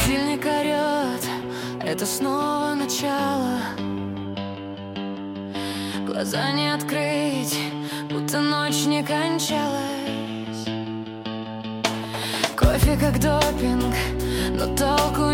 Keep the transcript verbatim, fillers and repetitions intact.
Будильник орёт, это снова начало. Глаза не открыть, будто ночь не кончалась. Кофе как допинг, но толку